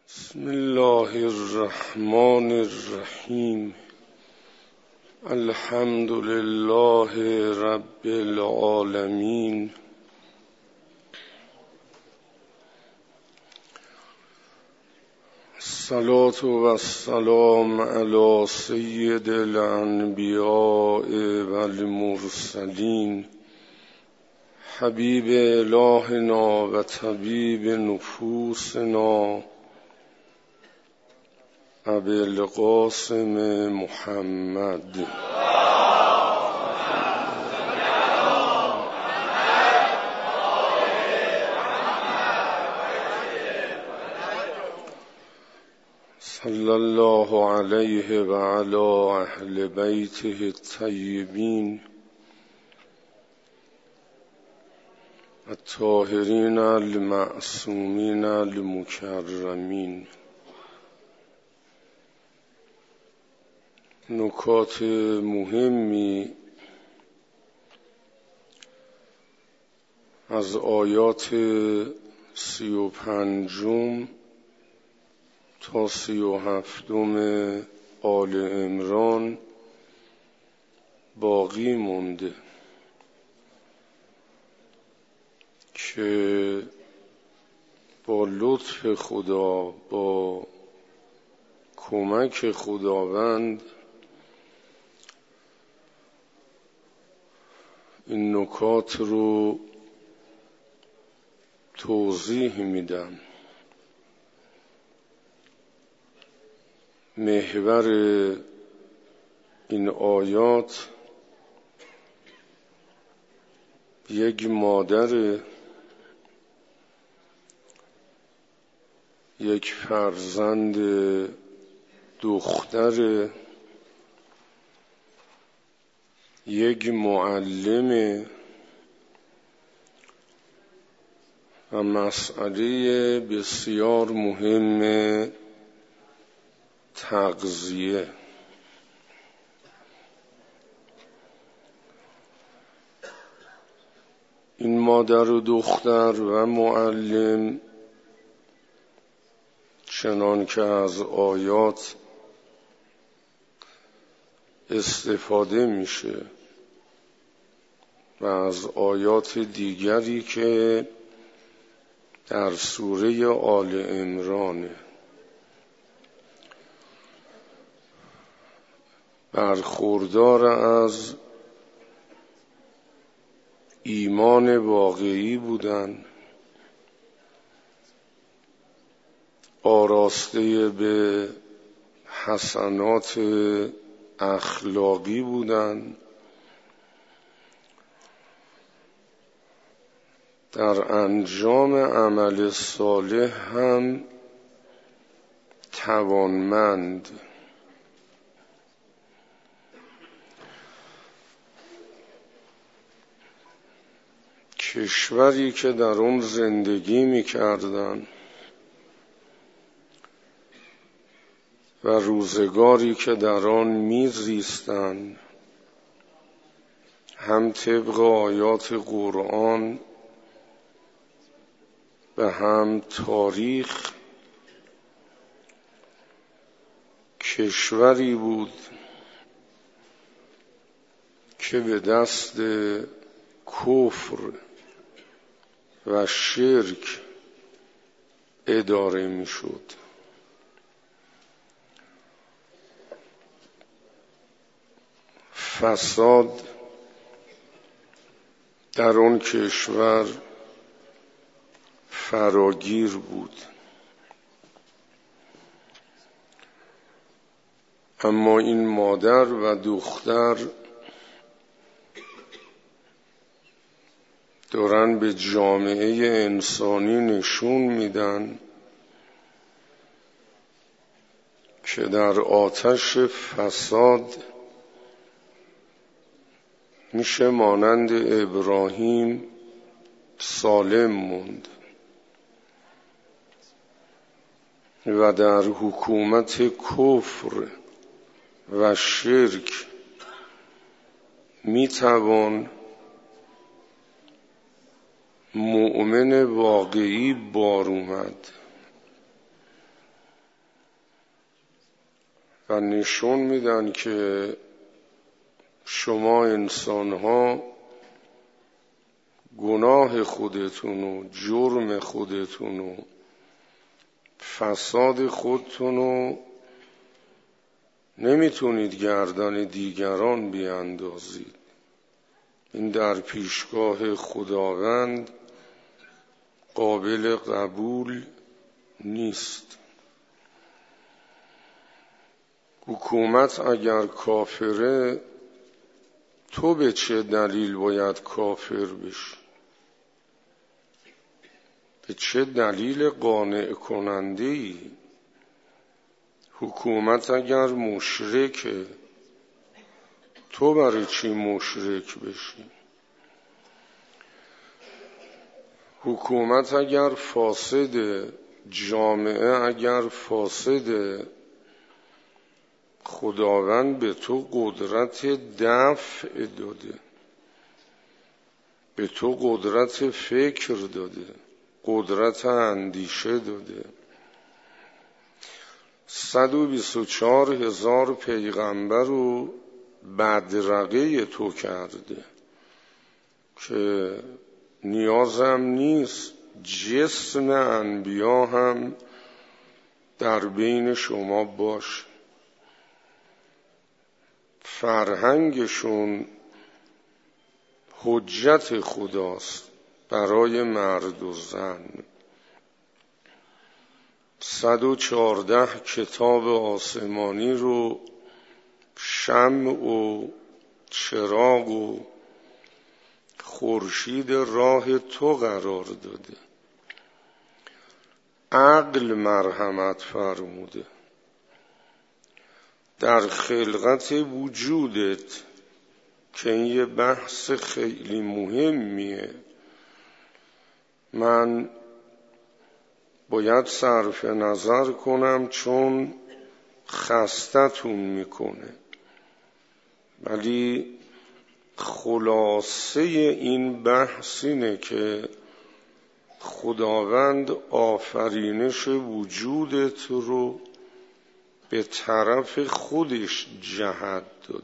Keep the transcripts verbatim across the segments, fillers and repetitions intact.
بسم الله الرحمن الرحیم. الحمد لله رب العالمین. الصلاة و السلام علی سید الانبیاء و المرسلین، حبیب الهنا و طبیب نفوسنا ابی القاسم محمد. صلی الله علیه و علی اهل بیته الطیبین الطاهرین المعصومین المکرمین. نکات مهمی از آیات سی و پنجم تا سی و هفتم آل عمران باقی مونده که با لطف خدا، با کمک خداوند این نکات رو توضیح میدم. محور این آیات یک مادر، یک فرزند دختر، یک معلم و مسئله بسیار مهم تغذیه. این مادر و دختر و معلم چنان که از آیات استفاده میشه و از آیات دیگری که در سوره آل عمران برخوردار از ایمان واقعی بودن، آراسته به حسنات اخلاقی بودن، در انجام عمل صالح هم توانمند. کشوری که در اون زندگی می‌کردن و روزگاری که در آن می‌زیستند هم طبق آیات قرآن و هم تاریخ کشوری بود که به دست کفر و شرک اداره می شد. فساد در اون کشور فراگیر بود. اما این مادر و دختر دارن به جامعه انسانی نشون میدن که در آتش فساد میشه مانند ابراهیم سالم موند و در حکومت کفر و شرک میتوان مؤمن واقعی بار اومد. و نشون میدن که شما انسان‌ها گناه خودتون و جرم خودتون و فساد خودتون رو نمیتونید گردن دیگران بیاندازید. این در پیشگاه خداوند قابل قبول نیست. حکومت اگر کافره، تو به چه دلیل باید کافر بشی؟ به چه دلیل قانع کننده ای؟ حکومت اگر مشرکه، تو برای چی مشرک بشی؟ حکومت اگر فاسده، جامعه اگر فاسده، خداوند به تو قدرت دفع داده، به تو قدرت فکر داده، قدرت اندیشه داده. صد و بیست و چهار هزار پیغمبر رو بدرقه تو کرده که نیازم نیست جسم انبیا هم در بین شما باشه. فرهنگشون حجت خداست برای مرد و زن. صد و چهارده کتاب آسمانی رو شمع و چراغ و خورشید راه تو قرار داده. عقل مرحمت فرموده. در خلقت وجودت که این یه بحث خیلی مهمیه، من باید صرف نظر کنم چون خستتون میکنه، ولی خلاصه این بحث اینه که خداوند آفرینش وجودت رو به طرف خودش جهت داده.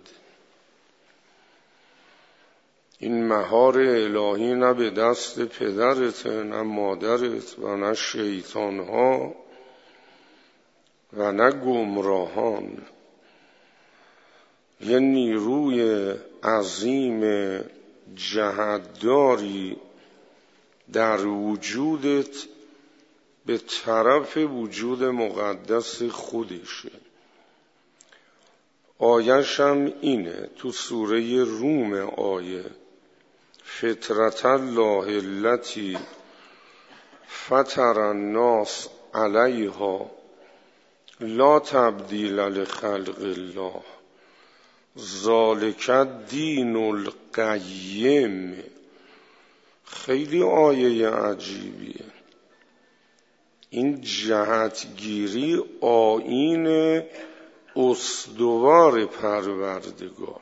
این مهار الهی نه به دست پدرت، نه مادرت و نه شیطانها و نه گمراهان. یه نیروی عظیم جهتداری در وجودت به طرف وجود مقدس خودشه. آیش هم اینه تو سوره روم، آیه فطرت الله التي فطر الناس علیها لا تبدیل لخلق الله ذالک الدین القیم. خیلی آیه عجیبیه. این جهتگیری آیین استوار پروردگار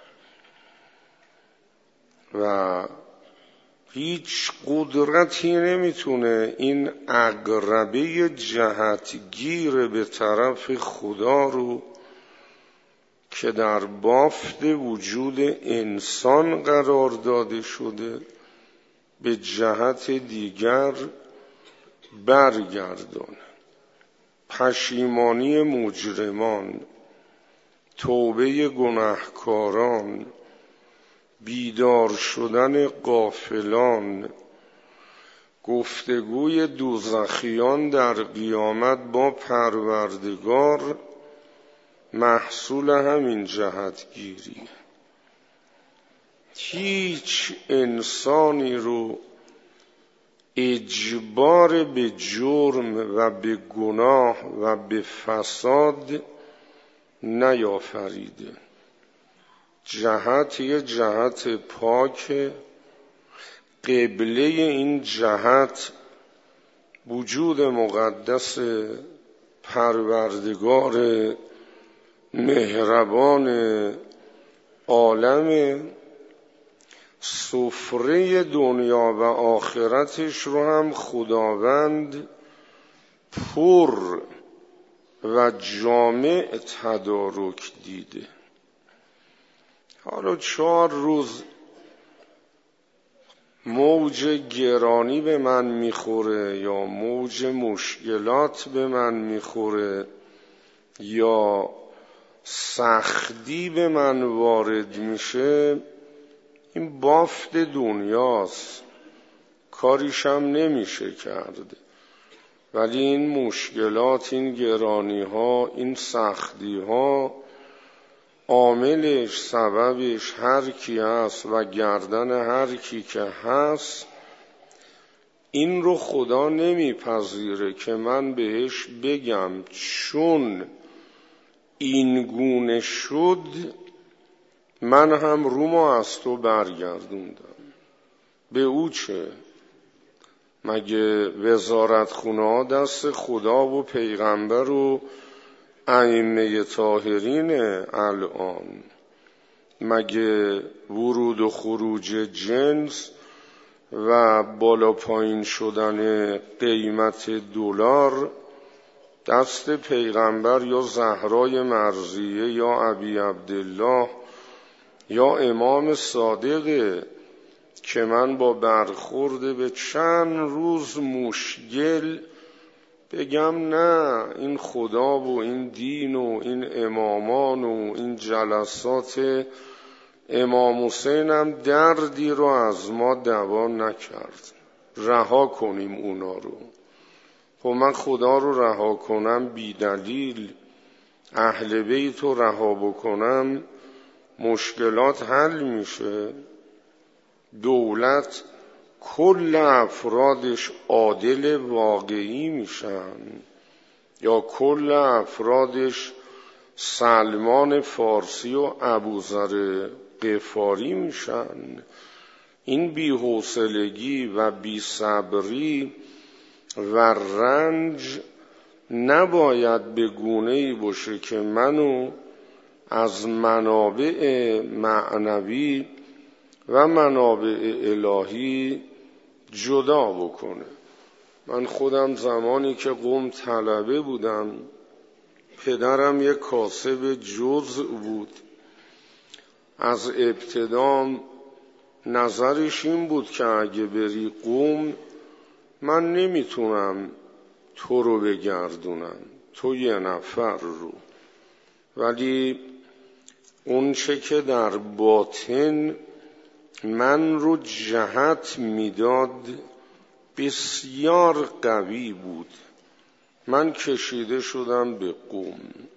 و هیچ قدرتی نمیتونه این عقربه جهتگیر به طرف خدا رو که در بافت وجود انسان قرار داده شده به جهت دیگر برگردانه. پشیمانی مجرمان، توبه گناهکاران، بیدار شدن غافلان، گفتگوی دوزخیان در قیامت با پروردگار محصول همین جهتگیری. هیچ انسانی رو اجبار به جرم و به گناه و به فساد نیافریده. جهت یه جهت پاک، قبله این جهت وجود مقدس پروردگار مهربان عالم. سفره دنیا و آخرتش رو هم خداوند پر و جامع تدارک دیده. حالا چهار روز موج گرانی به من میخوره یا موج مشکلات به من میخوره یا سختی به من وارد میشه، این بافت دنیاست، کاریشم نمیشه کرد. ولی این مشکلات، این گرانی ها، این سختی ها، عاملش، سببش هر کی هست و گردن هر کی که هست، این رو خدا نمیپذیره که من بهش بگم چون این گونه شد من هم رومو از تو برگردوندم. به او چه؟ مگه وزارت خونه ها دست خدا و پیغمبر و ائمه طاهرین الان؟ مگه ورود و خروج جنس و بالا پایین شدن قیمت دلار دست پیغمبر یا زهرای مرضیه یا ابی عبدالله یا امام صادقه که من با برخورد به چند روز مشکل بگم نه، این خدا و این دین و این امامان و این جلسات امام حسین هم دردی رو از ما دوا نکرد، رها کنیم اونا رو. خب من خدا رو رها کنم بی دلیل، اهل بیت رو رها بکنم، مشکلات حل میشه؟ دولت کل افرادش عادل واقعی میشن یا کل افرادش سلمان فارسی و ابوذر غفاری میشن؟ این بی‌حوصلگی و بی‌صبری و رنج نباید به گونه‌ای باشه که منو از منابع معنوی و منابع الهی جدا بکنه. من خودم زمانی که قم طلبه بودم، پدرم یک کاسب جزء بود. از ابتدام نظرش این بود که اگه بری قم من نمیتونم تو رو بگردونم، تو یه نفر رو، ولی اون چه که در باطن من رو جهت میداد بسیار قوی بود. من کشیده شدم به قم.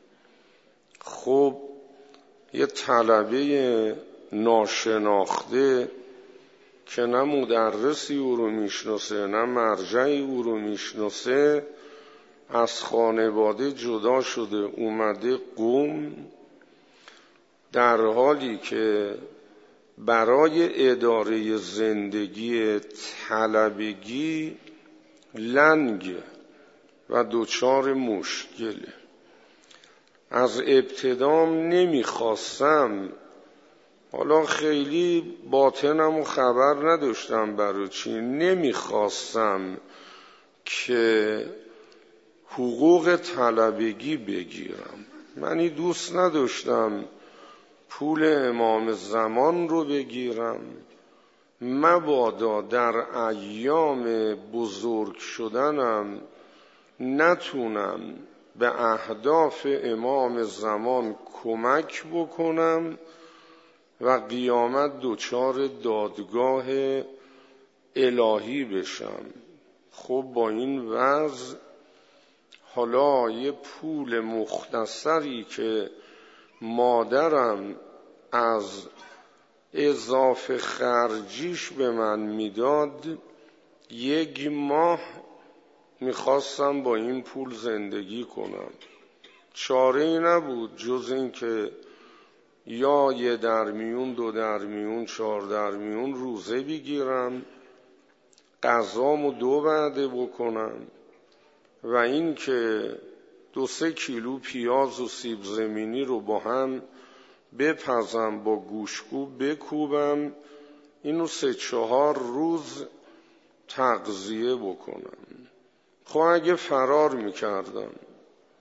خب یه طلبه ناشناخته که نه مدرسی او رو میشناسه نه مرجعی او رو میشناسه، از خانواده جدا شده اومده قم، در حالی که برای اداره زندگی طلبگی لنگ و دوچار مشکله. از ابتدام نمیخواستم، حالا خیلی باطنم و خبر نداشتم برای چی، نمیخواستم که حقوق طلبگی بگیرم. منی دوست نداشتم پول امام زمان رو بگیرم، مبادا در ایام بزرگ شدنم نتونم به اهداف امام زمان کمک بکنم و قیامت دچار دادگاه الهی بشم. خب با این وضع حالا یه پول مختصری که مادرم از اضافه خرجیش به من میداد، یک ماه میخواستم با این پول زندگی کنم. چاره‌ای نبود جز این که یا یه درمیون، دو درمیون، چهار درمیون روزه بگیرم، غذامو دو وعده بکنم و این که دو سه کیلو پیاز و سیب زمینی رو با هم بپزم، با گوشت‌کوب بکوبم، اینو سه چهار روز تغذیه بکنم. خب اگه فرار میکردم،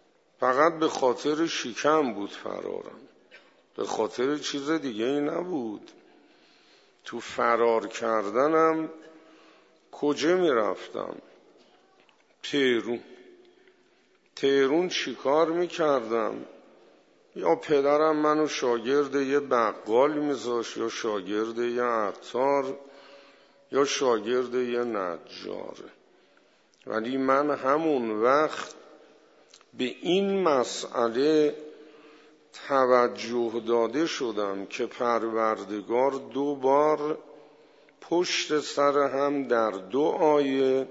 فقط به خاطر شکم بود فرارم، به خاطر چیز دیگه ای نبود. تو فرار کردنم کجا می رفتم؟ تهرون. تهرون چی کار می کردم؟ یا پدرم منو شاگرد یه بقال میذاشت، یا شاگرد یه عطار، یا شاگرد یه نجار. ولی من همون وقت به این مسئله توجه داده شدم که پروردگار دو بار پشت سر هم در دو آیه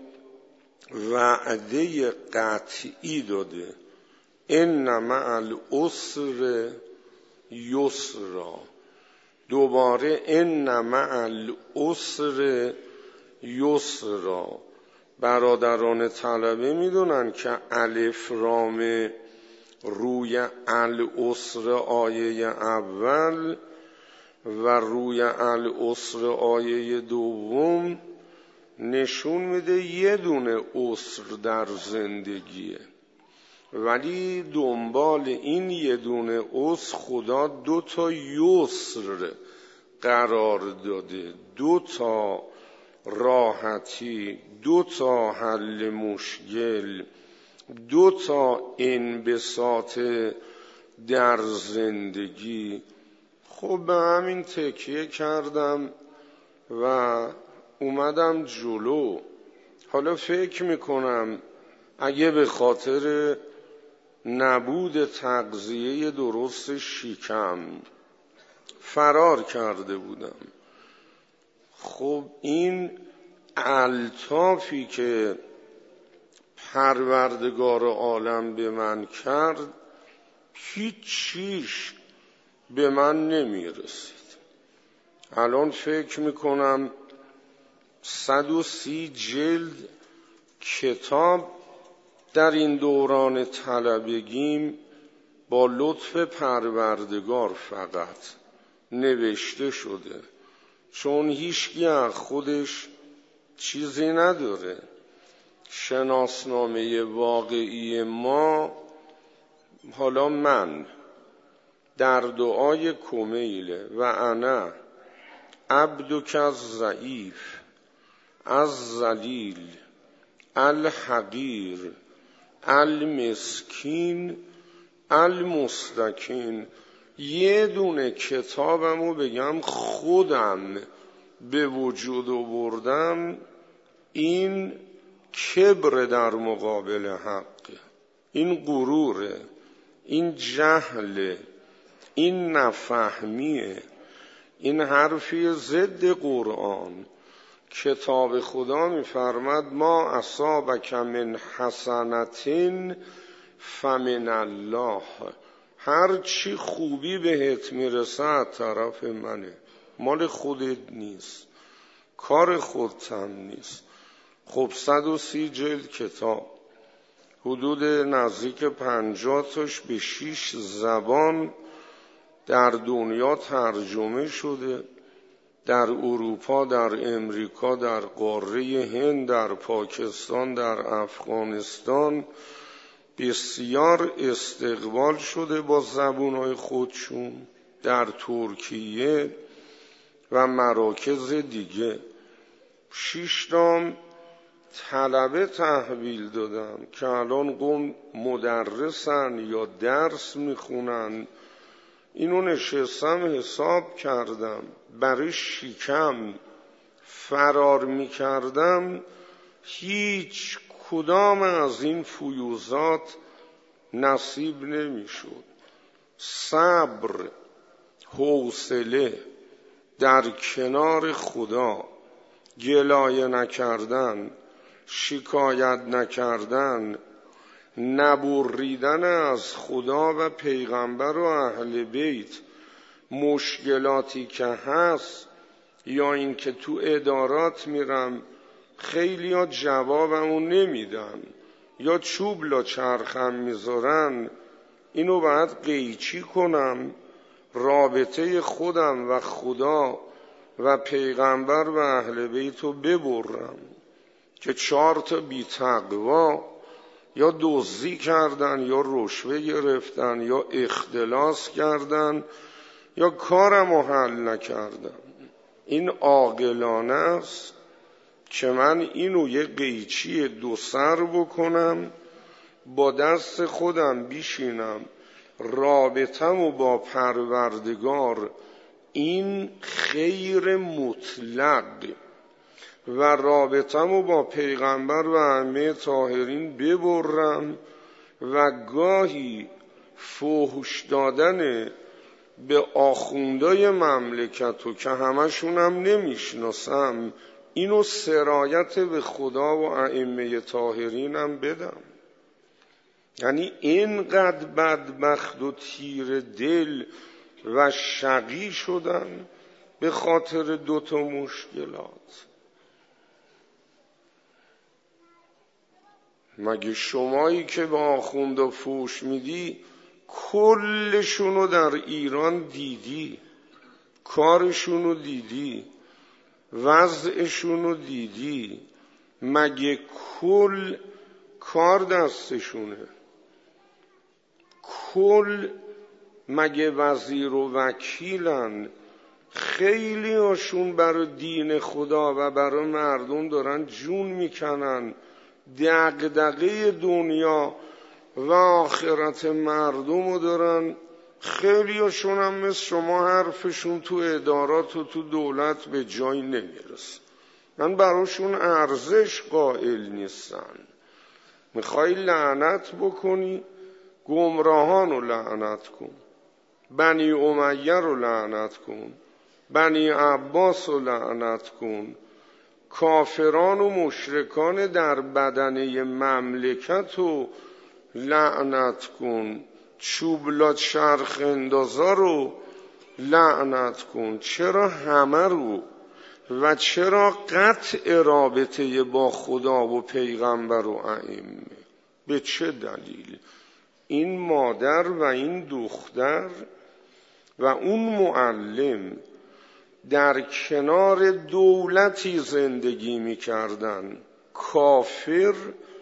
وعده قطعی داده: ان مع العسر یسرا. دوباره ان مع العسر یسرا. برادران طلبه میدونن که الف رام روی العسر آیه اول و روی العسر آیه دوم نشون میده یه دونه عسر در زندگیه، ولی دنبال این یه دونه عسر خدا دو تا یسر قرار داده، دو تا راحتی، دو تا حل مشکل، دو تا انبساط در زندگی. خب به همین تکیه کردم و اومدم جلو. حالا فکر میکنم اگه به خاطر نبود تغذیه درست شکم فرار کرده بودم، خب این الطافی که پروردگار عالم به من کرد هیچ چیش به من نمیرسید. الان فکر میکنم صد و سی جلد کتاب در این دوران طلبگیم با لطف پروردگار فقط نوشته شده، چون هیچکی از خودش چیزی نداره. شناسنامه واقعی ما، حالا من در دعای کمیله و انا عبدک الضعیف الذلیل الحقیر المسکین المستکین، یه دونه کتابمو بگم خودم به وجود آوردم، این کبر در مقابل حق، این غروره، این جهل، این نفهمیه، این حرفی ضد قرآن. کتاب خدا میفرماد ما اصابک من حسنة فمن الله، هر چی خوبی بهت میرسه از طرف منه، مال خودت نیست، کار خودت هم نیست. خب صد و سی جلد کتاب، حدود نزدیک پنجاه تاش به شیش زبان در دنیا ترجمه شده، در اروپا، در امریکا، در قاره هند، در پاکستان، در افغانستان بسیار استقبال شده با زبونهای خودشون، در ترکیه و مراکز دیگه. شش تام طلبه تحویل دادم که الان قوم مدرسن یا درس میخونن. اینو نشستم حساب کردم، برای شکم فرار میکردم، هیچ کدام از این فیوزات نصیب نمیشد. صبر، حوصله، در کنار خدا، گلایه نکردن، شکایت نکردن، نبریدن از خدا و پیغمبر و اهل بیت. مشکلاتی که هست، یا این که تو ادارات میرم خیلی ها جوابمو نمیدن، یا چوب لا چرخم میذارن، اینو باید قیچی کنم، رابطه خودم و خدا و پیغمبر و اهل بیتو ببرم که چهار تا بی تقوا یا دزدی کردن یا رشوه گرفتن یا اختلاس کردن یا کارم رو حل نکردم. این عاقلانه است که من اینو یه قیچی دو سر بکنم، با دست خودم بیشینم، رابطم و با پروردگار این خیر مطلق و رابطم و با پیغمبر و ائمه طاهرین ببرم و گاهی فحش دادن به آخوندای مملکتو که همشونم نمیشناسم اینو سرایت به خدا و ائمه طاهرینم بدم. یعنی اینقدر بدبخت و تیر دل و شقی شدن به خاطر دوتا مشکلات. مگه شمایی که به آخوندا فوش میدی کلشونو در ایران دیدی، کارشونو دیدی، وضعشونو دیدی؟ مگه کل کار دستشونه؟ کل مگه وزیر و وکیلن؟ خیلی هاشون برای دین خدا و برای مردم دارن جون میکنن، دغدغه دنیا و آخرت مردم رو دارن. خیلی هاشون هم مثل شما حرفشون تو ادارات و تو دولت به جای نمیرسه. من براشون ارزش قائل نیستن. میخوای لعنت بکنی؟ گمراهان رو لعنت کن، بنی امیه رو لعنت کن، بنی عباس رو لعنت کن، کافران و مشرکان در بدنه مملکت رو لعنت کن، چوبلات شرخ اندازا رو لعنت کن. چرا همه رو؟ و چرا قطع رابطه با خدا و پیغمبر و ائمه؟ به چه دلیل؟ این مادر و این دختر و اون معلم در کنار دولتی زندگی می‌کردن، کافر،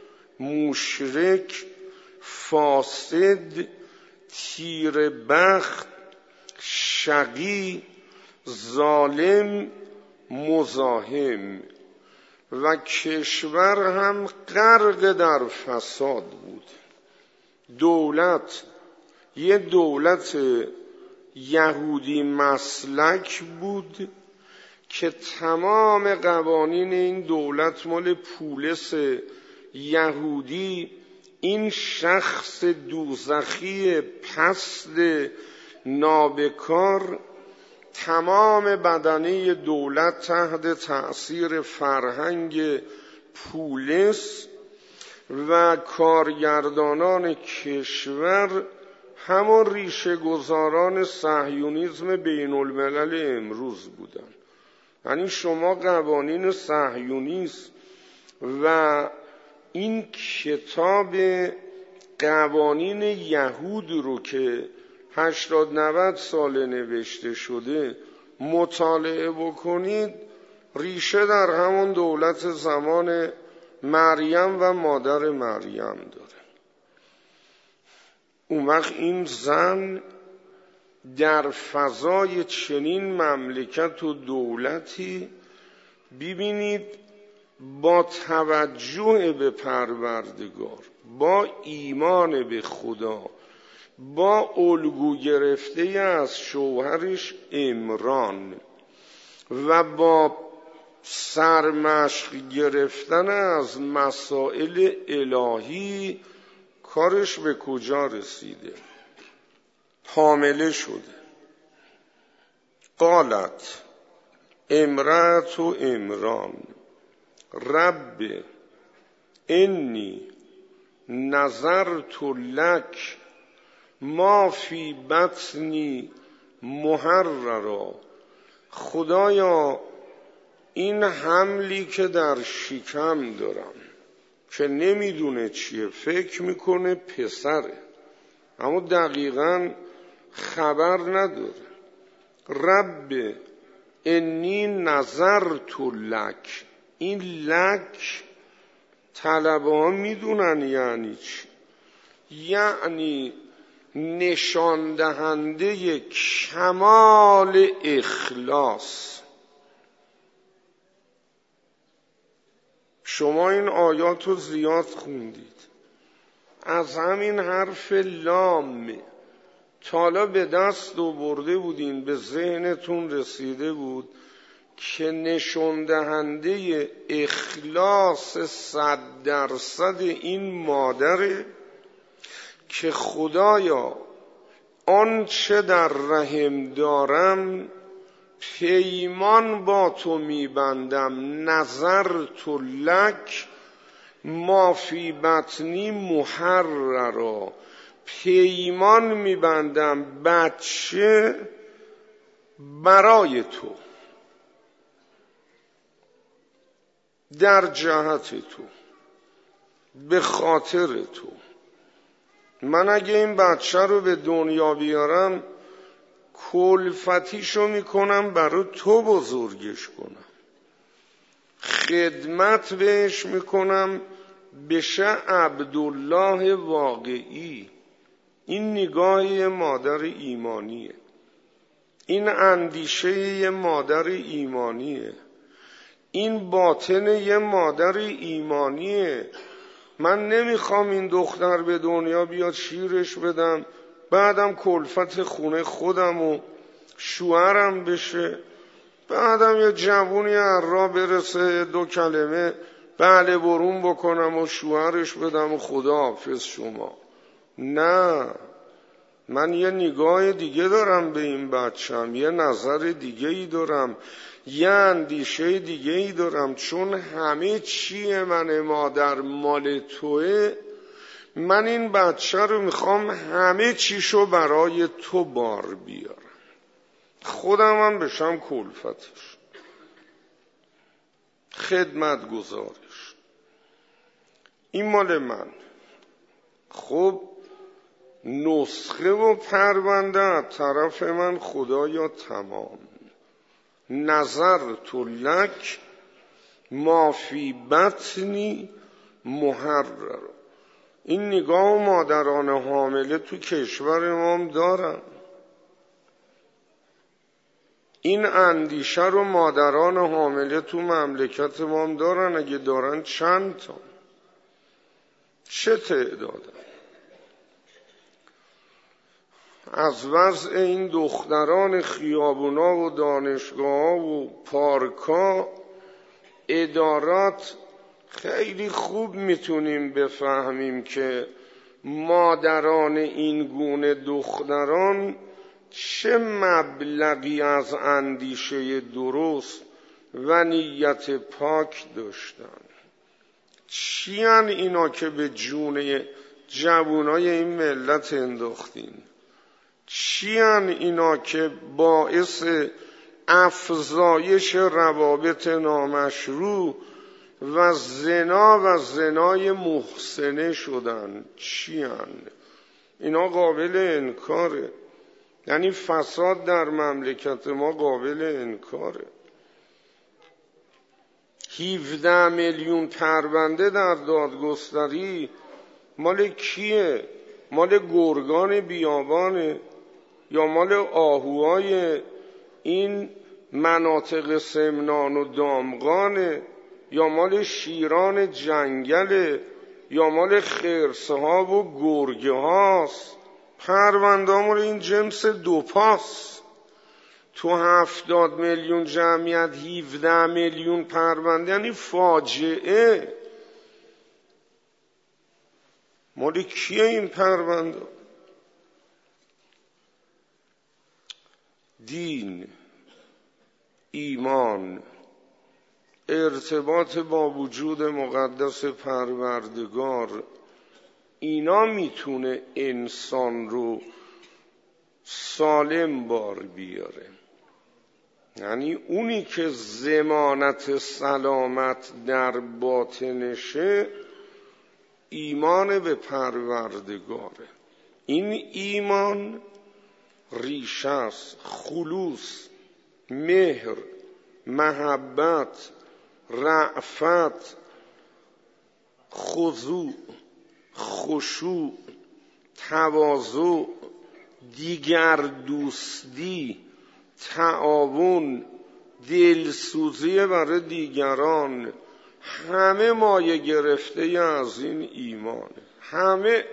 مشرک، فاسد، تیر بخت، شقی، ظالم، مزاحم، و کشور هم غرق در فساد بود. دولت یه دولت یهودی مسلک بود که تمام قوانین این دولت مال پولس یهودی، این شخص دوزخی پست نابکار، تمام بدنه دولت تحت تأثیر فرهنگ پولس و کارگردانان کشور همون ریشه گذاران صهیونیسم بین الملل امروز بودن. یعنی شما قوانین صهیونیسم و این کتاب قوانین یهود رو که هشتاد نود ساله نوشته شده مطالعه بکنید، ریشه در همون دولت زمان مریم و مادر مریم داره. اون وقت این زن در فضای چنین مملکت و دولتی، ببینید، با توجه به پروردگار، با ایمان به خدا، با الگو گرفته از شوهرش عمران و با سرمشق گرفتن از مسائل الهی، کارش به کجا رسیده؟ حامله شده. قالت امرأة عمران رب انی نظرت لک ما فی بطنی محررا. خدایا این حملی که در شکم دارم که نمیدونه چیه، فکر میکنه پسره اما دقیقاً خبر نداره. رب انی نظرت لک، این لک طلبه ها میدونن یعنی چی. یعنی نشان دهنده کمال اخلاص. شما این آیات رو زیاد خوندید، از همین حرف لام تا حالا به دست آورده بودین، به ذهنتون رسیده بود که نشان دهنده اخلاص صد درصد این مادره که خدایا آنچه در رحم دارم پیمان با تو میبندم، نظر تو لک ما فی بطنی محررا، پیمان میبندم بچه برای تو، در جهت تو، به خاطر تو. من اگه این بچه رو به دنیا بیارم کلفتیشو میکنم برای تو بزرگش کنم، خدمت بهش میکنم بشه عبدالله واقعی. این نگاه یه مادر ایمانیه، این اندیشه یه مادر ایمانیه، این باطن یه مادر ایمانیه. من نمیخوام این دختر به دنیا بیاد شیرش بدم بعدم کلفت خونه خودم و شوهرم بشه، بعدم یه جوونی هر را برسه دو کلمه بله برون بکنم و شوهرش بدم و خدا حافظ شما. نه، من یه نگاه دیگه دارم به این بچم، یه نظر دیگه ای دارم، یه اندیشه دیگه ای دارم. چون همه چیه من مادر مال توه، من این بچه رو میخوام همه چیشو برای تو بار بیارم، خودم هم بشم کلفتش، خدمت گزارش. این مال من. خب نسخه و پرونده از طرف من خدایا تمام. نظر تو لک ما فی بطنی محرر. این نگاه مادران حامله تو کشور ما هم دارن، این اندیشه رو مادران حامله تو مملکت ما هم دارن. اگه دارن چند تا، چه تعدادن؟ از وضع این دختران خیابونا و دانشگاه و پارکا ادارات خیلی خوب میتونیم بفهمیم که مادران این گونه دختران چه مبلغی از اندیشه درست و نیت پاک داشتن. چی ان اینا که به جون جوانای این ملت انداختین؟ چی ان اینا که باعث افزایش روابط نامشروع و زنا و زنای محسنه شدن؟ چی ان اینا؟ قابل انکاره. یعنی فساد در مملکت ما قابل انکاره. هفده میلیون پرونده در دادگستری مال کیه؟ مال گرگان بیابانه یا مال آهوهای این مناطق سمنان و دامغانه یا مال شیران جنگله یا مال خرسه ها و گرگه هاست؟ پرونده مال این جنس دوپاست. تو هفتاد میلیون جمعیت هفده میلیون پرونده، یعنی فاجعه. مال کیه این پرونده؟ دین، ایمان، ارتباط با وجود مقدس پروردگار، اینا میتونه انسان رو سالم بار بیاره. یعنی اونی که ضمانت سلامت در باطنشه ایمان به پروردگاره. این ایمان ریشه است، خلوص، مهر، محبت، رأفت، خضوع، خشوع، تواضع، دیگر دوستی، تعاون، دلسوزی برای دیگران، همه مایه گرفته از این ایمانه. همه.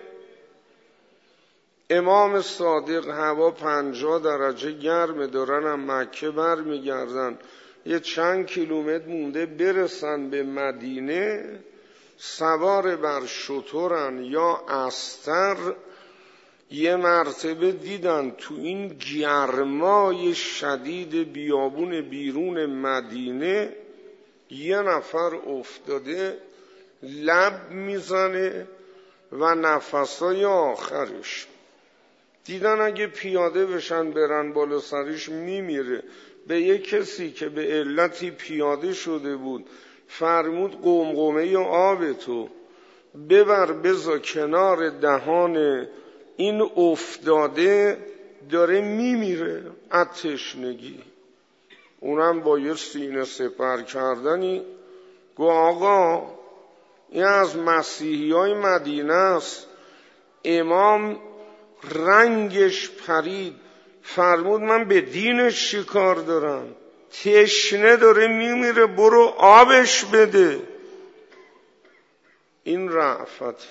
امام صادق هوا پنجاه درجه گرمه، دارن هم مکه بر میگردن، یه چند کیلومتر مونده برسن به مدینه، سوار بر شترن یا استر. یه مرتبه دیدن تو این گرمای شدید بیابون بیرون مدینه یه نفر افتاده لب میزنه و نفسای آخرش. دیدن اگه پیاده بشن برن بالا سرش میمیره. به یک کسی که به علتی پیاده شده بود فرمود قمقمه آب تو ببر بذار کنار دهان این افتاده، داره میمیره از تشنگی. اونم با یه سینه سپر کردنی گو آقا این از مسیحی های مدینه است. امام رنگش پرید، فرمود من به دینش چی کار دارم؟ تشنه داره میمیره، برو آبش بده. این رأفت،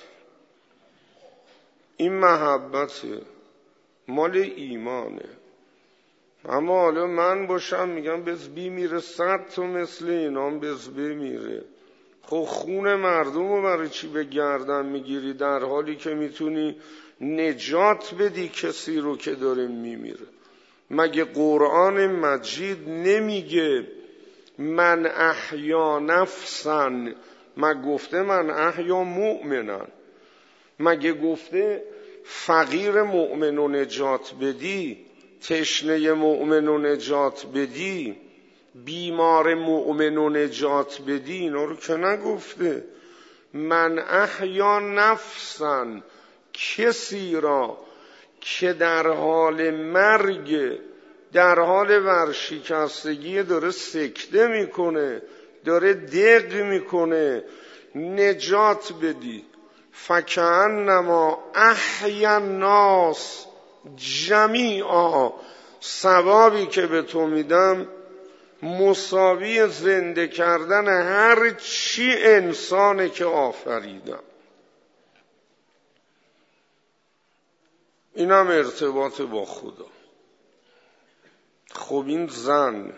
این محبت مال ایمانه. اما حالا من باشم میگم بز بیمیره، صد تا مثل اینام بز بمیره. خب خون مردم رو برای چی به گردن میگیری در حالی که میتونی نجات بدی کسی رو که داره میمیره؟ مگه قرآن مجید نمیگه من احیا نفسن؟ مگه گفته من احیا مؤمنن؟ مگه گفته فقیر مؤمن رو نجات بدی، تشنه مؤمن رو نجات بدی، بیمار مؤمن رو نجات بدی؟ اینا رو که نگفته. من احیا نفسن، کسی را که در حال مرگ، در حال ورشکستگی داره سکته میکنه، داره دق میکنه، نجات بدی. فکأنما احیا الناس جمیعا، ثوابی که به تو میدم مساوی زنده کردن هر چی انسانه که آفریدم. اینم ارتباط با خدا. خب این زن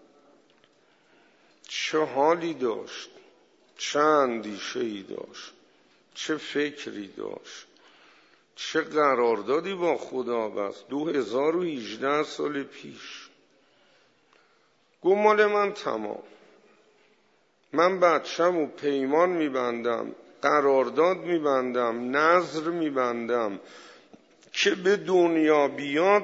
چه حالی داشت، چه اندیشه‌ای داشت، چه فکری داشت، چه قراردادی با خدا بست دو هزار و هجده سال پیش. گو مال من تمام، من بچه‌مو پیمان میبندم، قرارداد میبندم، نذر میبندم که به دنیا بیاد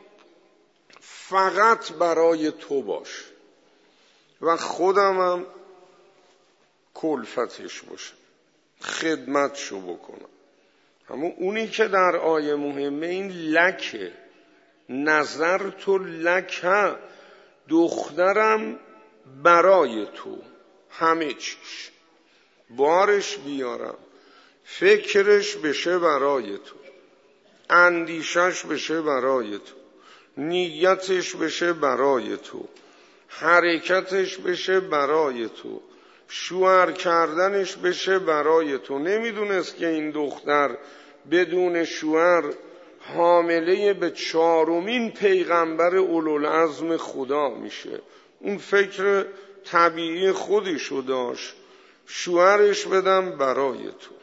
فقط برای تو باش و خودمم کلفتش باشم، خدمتشو بکنم. اما اونی که در آیه مهمه این لکه، نظر تو لکه، دخترم برای تو، همه چیش بارش بیارم، فکرش بشه برای تو، اندیشش بشه برای تو، نیتش بشه برای تو، حرکتش بشه برای تو، شوهر کردنش بشه برای تو. نمیدونست که این دختر بدون شوهر حامله به چهارمین پیغمبر اولوالعزم خدا میشه. اون فکر طبیعی خودشو داشت، شوهرش بدم برای تو.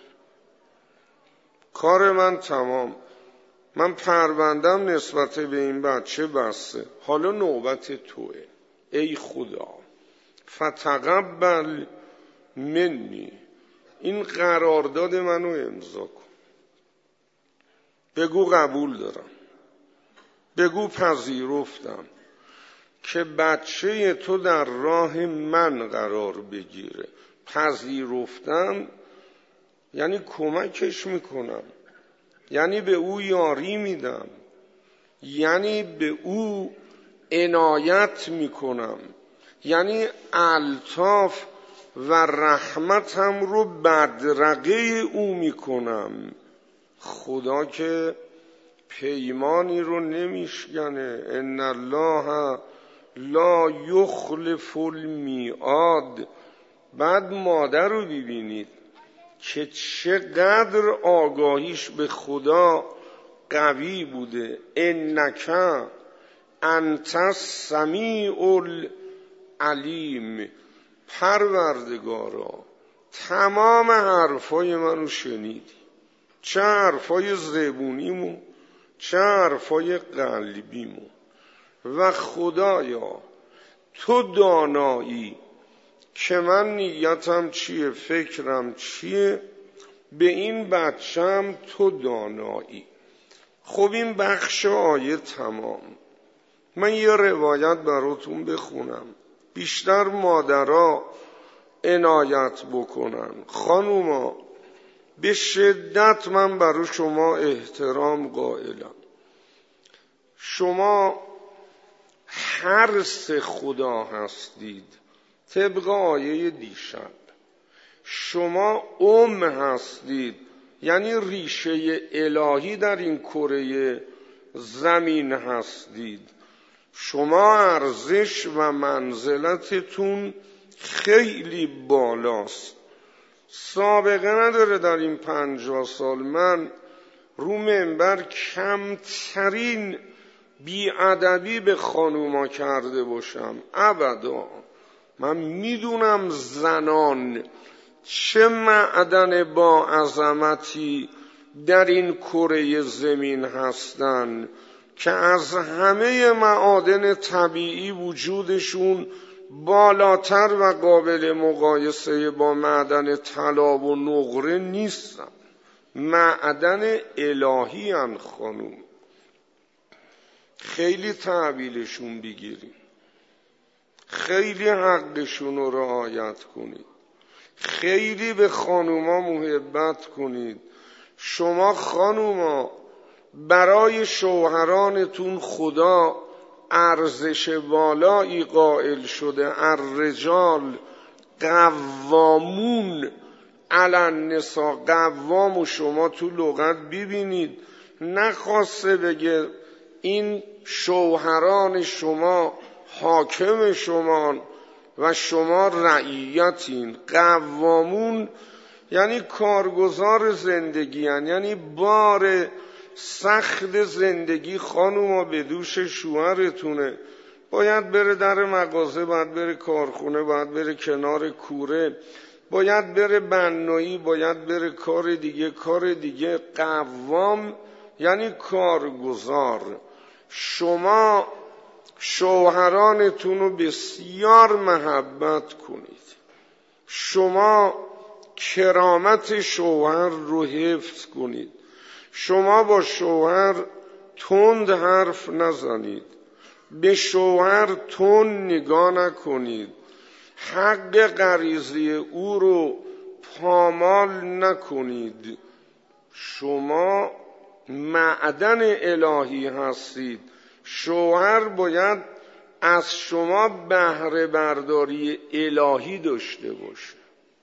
کار من تمام، من پروندم نسبت به این بچه بسته، حالا نوبت توه ای خدا، فتقبل منی، این قرارداد منو امضا کن. بگو قبول دارم، بگو پذیرفتم که بچه تو در راه من قرار بگیره. پذیرفتم یعنی کمکش میکنم، یعنی به او یاری میدم، یعنی به او عنایت میکنم، یعنی الطاف و رحمتم رو بدرقه او میکنم. خدا که پیمانی رو نمیشکنه. ان الله لا یخلف المیعاد. بعد مادر رو ببینید که چقدر آگاهیش به خدا قوی بوده. انک انت السمیع العلیم. پروردگارا تمام حرفای منو شنیدی، چه حرفای زبونیمو چه حرفای قلبیمو. و خدایا تو دانایی که من نیتم چیه، فکرم چیه، به این بچم تو دانایی. خب این بخش آیه تمام. من یه روایت براتون بخونم، بیشتر مادرها عنایت بکنن. خانوما به شدت من برای شما احترام قائلم. شما حرس خدا هستید طبق آیه دیشب. شما ام هستید، یعنی ریشه الهی در این کره زمین هستید. شما ارزش و منزلتتون خیلی بالاست. سابقه نداره در این پنجاه سال من رو منبر کمترین بیادبی به خانوما کرده باشم، ابدا. من میدونم زنان چه معدن با عظمتی در این کره زمین هستن که از همه معادن طبیعی وجودشون بالاتر و قابل مقایسه با معدن طلا و نقره نیستن. معدن الهی ان خانوم. خیلی تحویلشون بگیریم، خیلی حقشون رو رعایت کنید، خیلی به خانوما محبت کنید. شما خانوما برای شوهرانتون خدا ارزش والایی قائل شده. الرجال قوامون علی النساء. قوام و شما تو لغت ببینید نخواسته بگه این شوهران شما حاکم شما و شما رعیتین. قوامون یعنی کارگزار زندگی هن. یعنی بار سخت زندگی خانوما به دوش شوهرتونه. باید بره در مغازه، باید بره کارخونه، باید بره کنار کوره، باید بره بنایی، باید بره کار دیگه کار دیگه. قوام یعنی کارگزار. شما شوهرانتون رو بسیار محبت کنید. شما کرامت شوهر رو حفظ کنید. شما با شوهر تند حرف نزنید، به شوهر تند نگاه نکنید، حق غریزی او رو پامال نکنید. شما معدن الهی هستید. شوهر باید از شما بهره برداری الهی داشته باشه.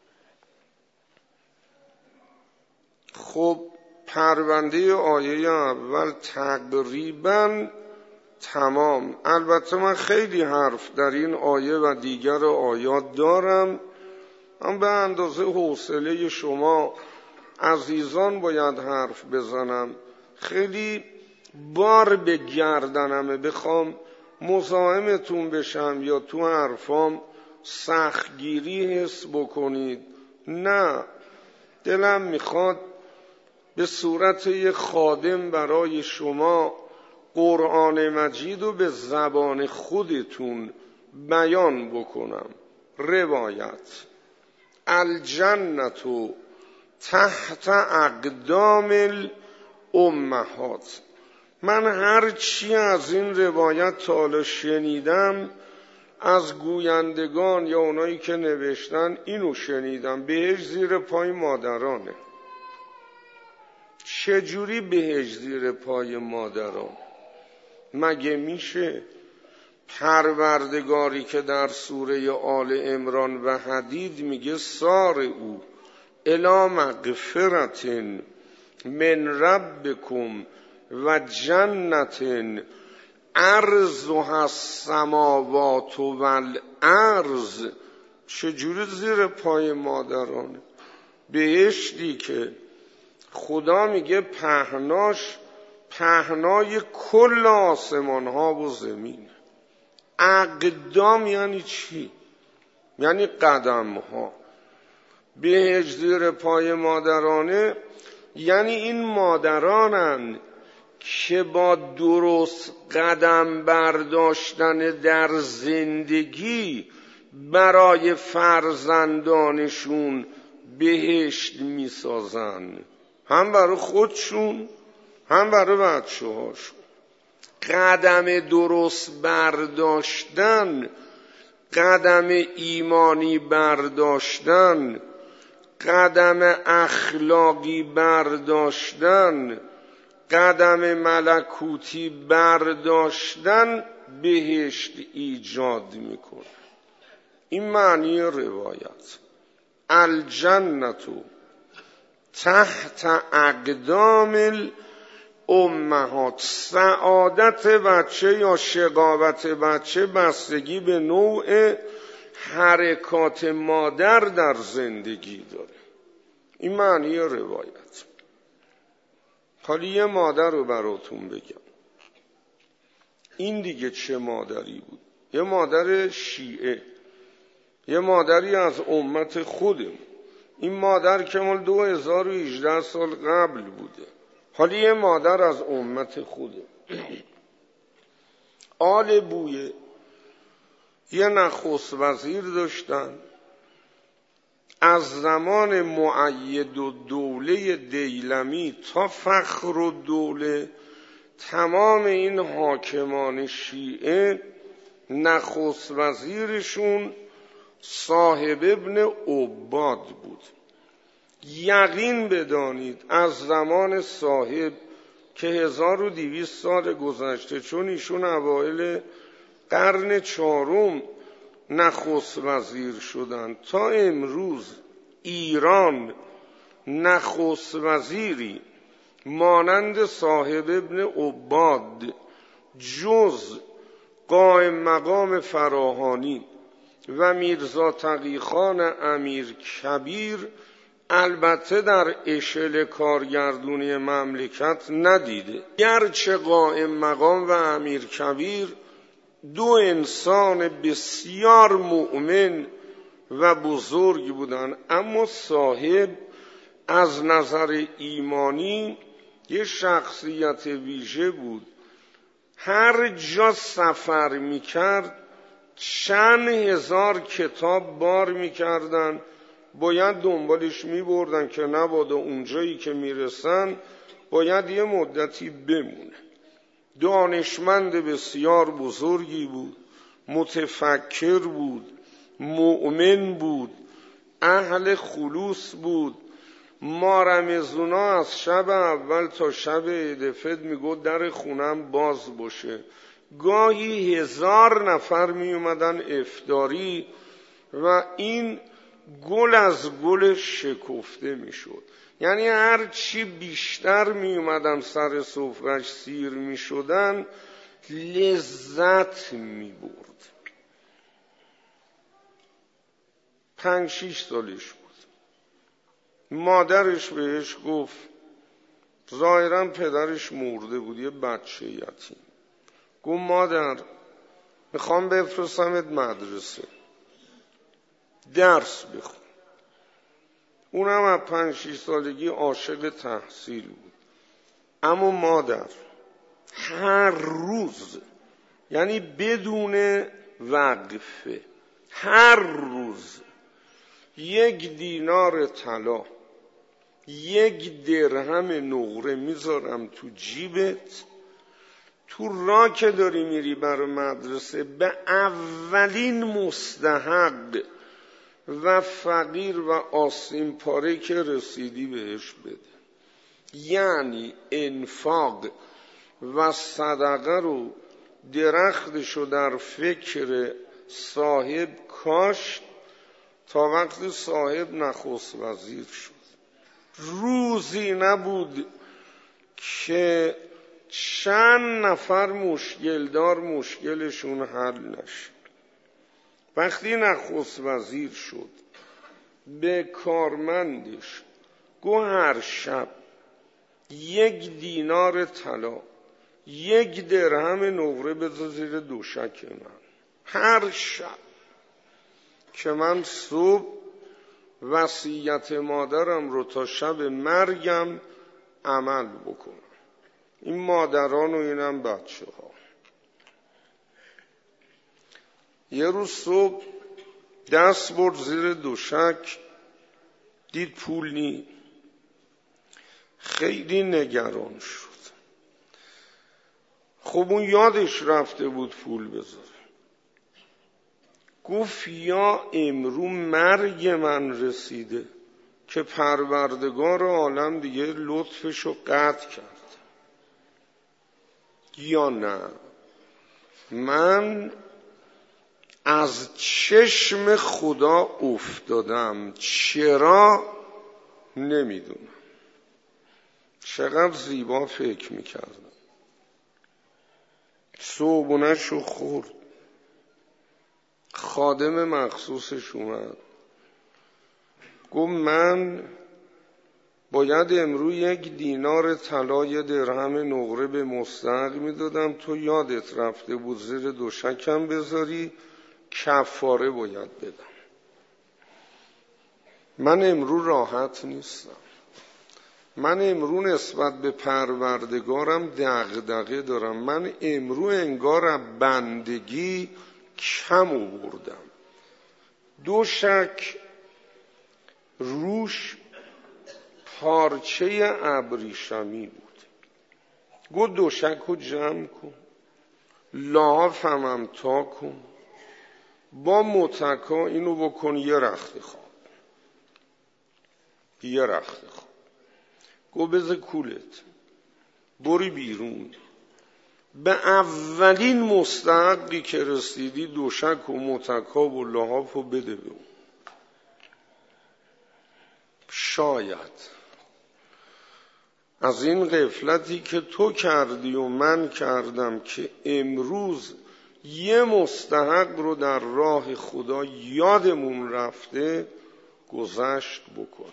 خب پرونده آیه اول تقریبا تمام. البته من خیلی حرف در این آیه و دیگر آیات دارم، اما به اندازه حوصله شما عزیزان باید حرف بزنم. خیلی بار به گردنمه بخوام مزاحمتون بشم یا تو حرفام سختگیری حس بکنید. نه، دلم میخواد به صورت یک خادم برای شما قرآن مجید رو به زبان خودتون بیان بکنم. روایت: الجنت تحت اقدام الامهات. من هر چی از این روایت تا حالا شنیدم از گویندگان یا اونایی که نوشتن اینو شنیدم: بهش زیر پای مادرانه. چجوری بهش زیر پای مادران؟ مگه میشه؟ پروردگاری که در سوره آل عمران و حدید میگه سار او الی مغفرة من ربکم و جنت عرضها السماوات والارض. چجوری زیر پای مادرانه؟ بهشتی که خدا میگه پهناش پهنای کل آسمان ها و زمین. اقدام یعنی چی؟ یعنی قدم ها. بهشت زیر پای مادرانه یعنی این مادرانن که با درست قدم برداشتن در زندگی برای فرزندانشون بهشت میسازن، هم برای خودشون هم برای بچه هاشون. قدم درست برداشتن، قدم ایمانی برداشتن، قدم اخلاقی برداشتن، قدم ملکوتی برداشتن بهشت ایجاد میکنه. این معنی روایت. الجنتو تحت اقدام الامهات. سعادت بچه یا شقاوت بچه بستگی به نوع حرکات مادر در زندگی داره. این معنی روایت. حالا یه مادر رو براتون بگم. این دیگه چه مادری بود؟ یه مادر شیعه، یه مادری از امت خودمون. این مادر که مال دو هزار و هجده سال قبل بوده. حالا یه مادر از امت خوده. آل بویه یه نخست وزیر داشتن. از زمان مؤید و دوله دیلمی تا فخر و دوله تمام این حاکمان شیعه نخست وزیرشون صاحب ابن عباد بود. یقین بدانید از زمان صاحب که هزار و دویست سال گذشته، چون ایشون اوایل قرن چهارم نخست وزیر شدن، تا امروز ایران نخست وزیری مانند صاحب ابن عباد جز قائم مقام فراهانی و میرزا تقیخان امیر کبیر البته در اشل کارگردونی مملکت ندیده. گرچه قائم مقام و امیر کبیر دو انسان بسیار مؤمن و بزرگ بودند، اما صاحب از نظر ایمانی یه شخصیت ویژه بود. هر جا سفر میکرد چند هزار کتاب بار میکردن، باید دنبالش میبردن که نبادا اونجایی که میرسن باید یه مدتی بمونه. دانشمند بسیار بزرگی بود، متفکر بود، مؤمن بود، اهل خلوص بود. ما رمضونا از شب اول تا شب عید فطر میگفت در خونم باز باشه. گاهی هزار نفر می اومدن افطاری و این گل از گل شکفته میشد. یعنی هر چی بیشتر می اومدن سر سفرش سیر می شدن لذت می برد. پنج شیش سالش بود. مادرش بهش گفت، ظاهرا پدرش مرده بود، یه بچه یتیم. گفت مادر میخوام بفرستمت مدرسه درس بخون. اونم از پنج شیش سالگی عاشق تحصیل بود. اما مادر هر روز، یعنی بدون وقفه، هر روز یک دینار طلا، یک درهم نقره میذارم تو جیبت، تو راه که داری میری برای مدرسه به اولین مستحق و فقیر و آسین پاره که رسیدی بهش بده. یعنی انفاق و صدقه رو درختشو در فکر صاحب کاشت تا وقتی صاحب نخست وزیر شد. روزی نبود که چند نفر مشکلدار مشکلشون حل نشد. وقتی نخست وزیر شد به کارمندش گو هر شب یک دینار طلا یک درهم نقره بذار زیر دوشک من، هر شب که من صبح وصیت مادرم رو تا شب مرگم عمل بکنم. این مادران و اینم بچه ها. یه روز صبح دست برد زیر دوشک، دید پول نی، خیلی نگران شد. خب اون یادش رفته بود پول بذاره. گفت یا امرو مرگ من رسیده که پروردگار عالم دیگه لطفشو قطع کرد، یا نه من از چشم خدا افتادم، چرا نمیدونم. چقدر زیبا فکر میکردم. صبحونه‌شو خورد، خادم مخصوصش اومد گفت من باید امروز یک دینار طلا یه درهم نقره به مستحق میدادم، تو یادت رفته بود زیر دوشکم بذاری، کفاره باید بدم. من امروز راحت نیستم، من امروز نسبت به پروردگارم دغدغه دارم، من امروز انگار بندگی کم آوردم. دوشک روش پارچه ابریشمی بود. گفت دوشک رو جمع کن، لحافم هم تا کن، با متکا اینو بکن یه رخت خواب، یه رخت خواب. گفت بذار کولت، بری بیرون، به اولین مستحقی که رسیدی دوشک و متکا و لحاف رو بده به اون. شاید از این غفلتی که تو کردی و من کردم که امروز یه مستحق رو در راه خدا یادمون رفته گذشت بکنه.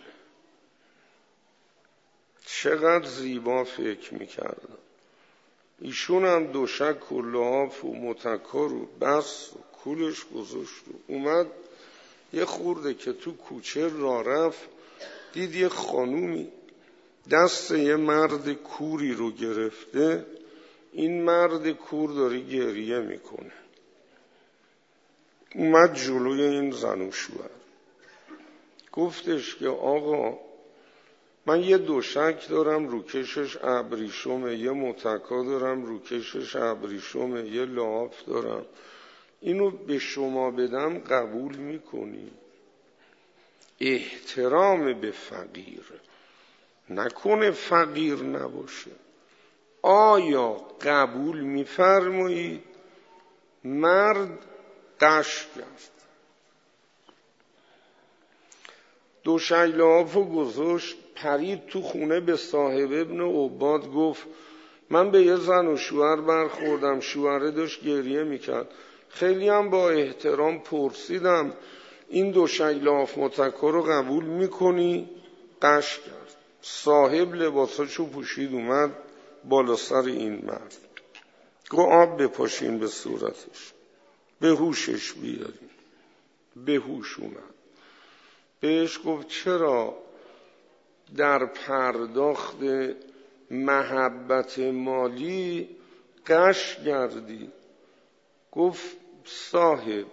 چقدر زیبا فکر میکردم. ایشون هم دوشک و لحاف و متکا رو بس و کولش گذاشت و اومد یه خورده که تو کوچه راه رفت، دید یه خانومی دست یه مرد کوری رو گرفته، این مرد کور داره گریه میکنه. اومد جلوی این زن و شوهر گفتش که آقا من یه دوشک دارم روکشش ابریشمه، یه متکا دارم روکشش ابریشمه، یه لحاف دارم، اینو به شما بدم قبول میکنی؟ احترام به فقیر، نکنه فقیر نباشه. آیا قبول میفرمایید؟ مرد قش کرد، دوشک لحافو گذاشت، پرید تو خونه، به صاحب ابن عباد گفت من به یه زن و شوهر برخوردم، شوهره داشت گریه میکرد، خیلی هم با احترام پرسیدم این دوشک لحاف متکا رو قبول میکنی؟ قش کرد. صاحب لباساشو پوشید اومد بالا سر این مرد، گفت آب بپاشین به صورتش، به هوشش بیارین. به هوش اومد. بهش گفت چرا در پرداخت محبت مالی قش کردی؟ گفت صاحب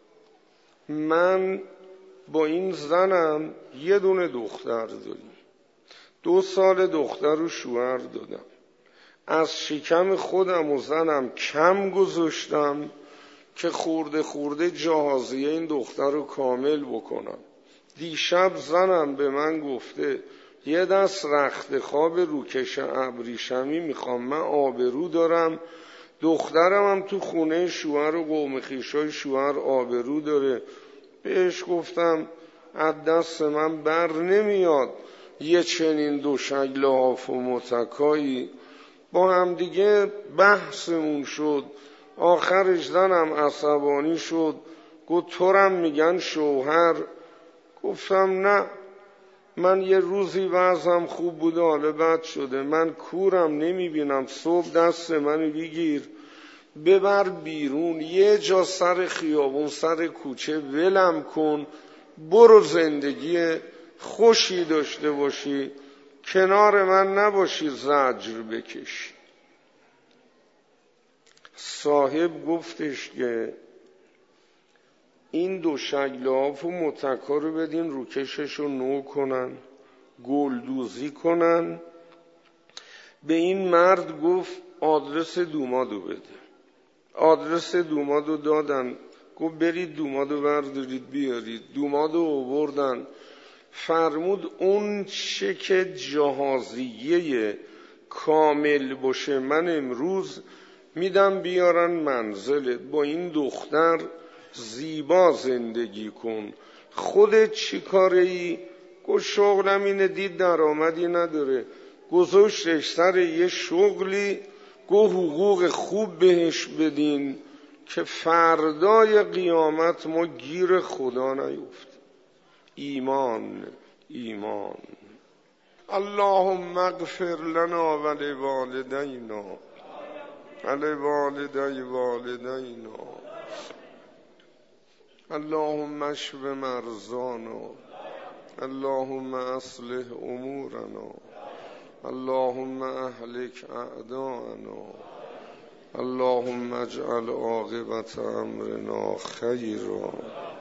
من با این زنم یه دونه دختر داریم، دو سال دختر رو شوهر دادم، از شکم خودم و زنم کم گذاشتم که خورده خورده جهازیه این دختر رو کامل بکنم. دیشب زنم به من گفته یه دست رخت خواب روکش ابریشمی میخوام، من آبرو دارم، دخترم هم تو خونه شوهر و قوم خویشای شوهر آبرو داره. بهش گفتم از دست من بر نمیاد یه چنین دوشک لحاف و متکایی. با هم دیگه بحثمون شد. آخرش زنم عصبانی شد، گفت تورم میگن شوهر. گفتم نه، من یه روزی وضعم خوب بوده حالا بد شده، من کورم نمیبینم، صبح دست منو بگیر ببر بیرون یه جا سر خیابون سر کوچه ولم کن، برو زندگی خوشی داشته باشی، کنار من نباشی زجر بکشی. صاحب گفتش که این دوشک لحاف و متکا رو بدین روکشش رو نو کنن، گلدوزی کنن. به این مرد گفت آدرس دومادو بده. آدرس دومادو دادن، گفت برید دومادو بردارید بیارید. دومادو آوردن. فرمود اون چه که جهازیه کامل باشه من امروز میدم بیارن منزلت، با این دختر زیبا زندگی کن. خودت چی کاره ای؟ گفت شغلم اینه، دید درآمدی نداره، گذاشتش سر یه شغلی، گفت حقوق خوب بهش بدین که فردای قیامت ما گیر خدا نیفت. ایمان ایمان. اللهم اغفر لنا و لوالدینا و لوالدی والدینا. اللهم اشف مرضانا، اللهم اصلح امورنا، اللهم اهلك اعداءنا، اللهم اجعل عاقبت امرنا خیرا.